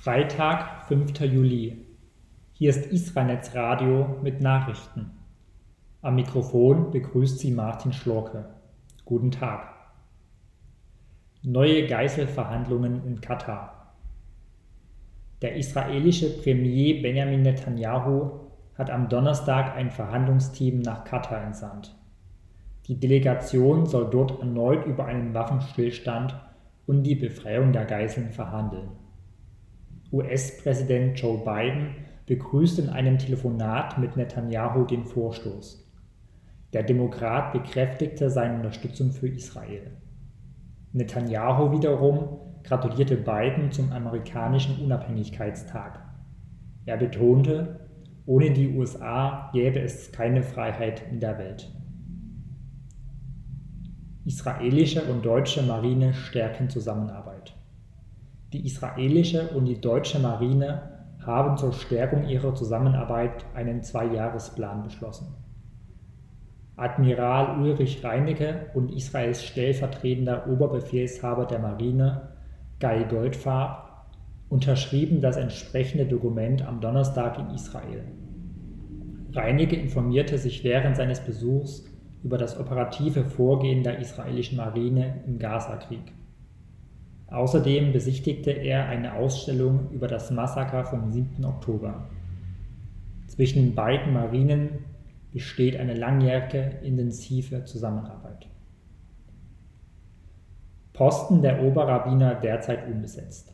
Freitag, 5. Juli. Hier ist Israelnetz Radio mit Nachrichten. Am Mikrofon begrüßt Sie Martin Schlorke. Guten Tag. Neue Geiselverhandlungen in Katar. Der israelische Premier Benjamin Netanyahu hat am Donnerstag ein Verhandlungsteam nach Katar entsandt. Die Delegation soll dort erneut über einen Waffenstillstand und die Befreiung der Geiseln verhandeln. US-Präsident Joe Biden begrüßt in einem Telefonat mit Netanyahu den Vorstoß. Der Demokrat bekräftigte seine Unterstützung für Israel. Netanyahu wiederum gratulierte Biden zum amerikanischen Unabhängigkeitstag. Er betonte, ohne die USA gäbe es keine Freiheit in der Welt. Israelische und deutsche Marine stärken Zusammenarbeit. Die israelische und die deutsche Marine haben zur Stärkung ihrer Zusammenarbeit einen 2-Jahresplan beschlossen. Admiral Ulrich Reinecke und Israels stellvertretender Oberbefehlshaber der Marine, Guy Goldfarb, unterschrieben das entsprechende Dokument am Donnerstag in Israel. Reinecke informierte sich während seines Besuchs über das operative Vorgehen der israelischen Marine im Gaza-Krieg. Außerdem besichtigte er eine Ausstellung über das Massaker vom 7. Oktober. Zwischen den beiden Marinen besteht eine langjährige, intensive Zusammenarbeit. Posten der Oberrabbiner derzeit unbesetzt.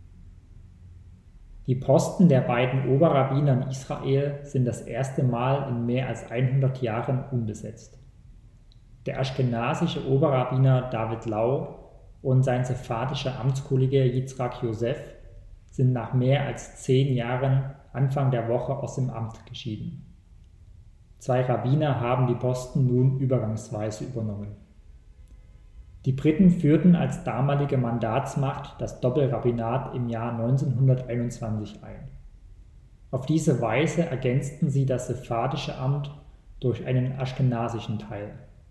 Die Posten der beiden Oberrabbiner in Israel sind das erste Mal in mehr als 100 Jahren unbesetzt. Der aschkenasische Oberrabbiner David Lau und sein sephardischer Amtskollege Yitzhak Yosef sind nach mehr als 10 Jahren Anfang der Woche aus dem Amt geschieden. 2 Rabbiner haben die Posten nun übergangsweise übernommen. Die Briten führten als damalige Mandatsmacht das Doppelrabbinat im Jahr 1921 ein. Auf diese Weise ergänzten sie das sephardische Amt durch einen aschkenasischen Teil.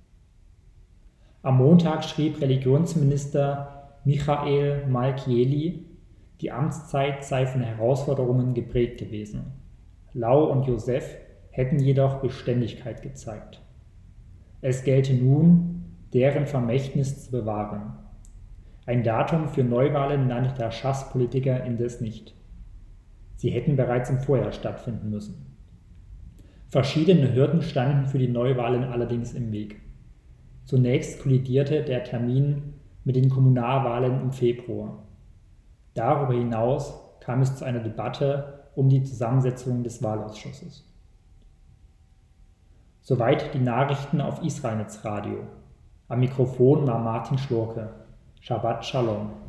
Am Montag schrieb Religionsminister Michael Malkieli, die Amtszeit sei von Herausforderungen geprägt gewesen. Lau und Yosef hätten jedoch Beständigkeit gezeigt. Es gelte nun, deren Vermächtnis zu bewahren. Ein Datum für Neuwahlen nannte der Schass-Politiker indes nicht. Sie hätten bereits im Vorjahr stattfinden müssen. Verschiedene Hürden standen für die Neuwahlen allerdings im Weg. Zunächst kollidierte der Termin mit den Kommunalwahlen im Februar. Darüber hinaus kam es zu einer Debatte um die Zusammensetzung des Wahlausschusses. Soweit die Nachrichten auf Israelnetz Radio. Am Mikrofon war Martin Schlorke. Shabbat Shalom.